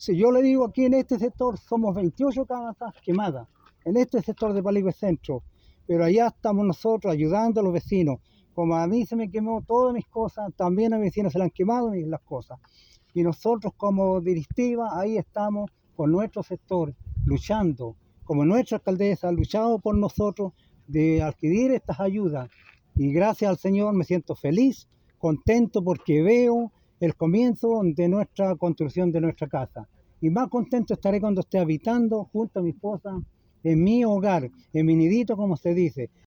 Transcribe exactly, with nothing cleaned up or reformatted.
Si yo le digo, aquí en este sector somos veintiocho casas quemadas, en este sector de Paligüe Centro, pero allá estamos nosotros ayudando a los vecinos. Como a mí se me quemó todas mis cosas, también a mis vecinos se le han quemado las cosas. Y nosotros como directiva ahí estamos con nuestro sector luchando, como nuestra alcaldesa ha luchado por nosotros de adquirir estas ayudas. Y gracias al Señor me siento feliz, contento porque veo el comienzo de nuestra construcción de nuestra casa. Y más contento estaré cuando esté habitando junto a mi esposa en mi hogar, en mi nidito como se dice.